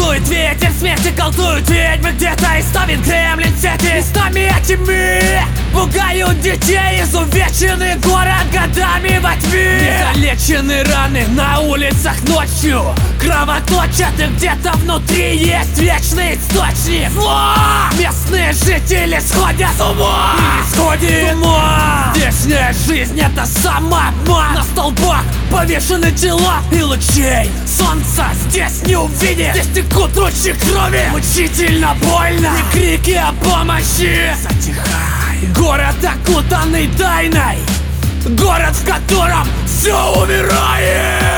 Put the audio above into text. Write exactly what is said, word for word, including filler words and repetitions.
Дует ветер смерти, колдуют ведьмы где-то и ставит кремлин сети. Местами этими пугают детей. Изувеченный город годами во тьме. Залечены раны на улицах ночью, кровоточат, и где-то внутри есть вечный источник. Зло! Местные жители сходят с ума. И сходит с ума. Здешняя жизнь — это самообман. На столбах повешены тела, и лучей солнца здесь не увидишь. Здесь текут ручьи крови, мучительно больно, и крики о помощи затихают. Город, окутанный тайной, город, в котором все умирает.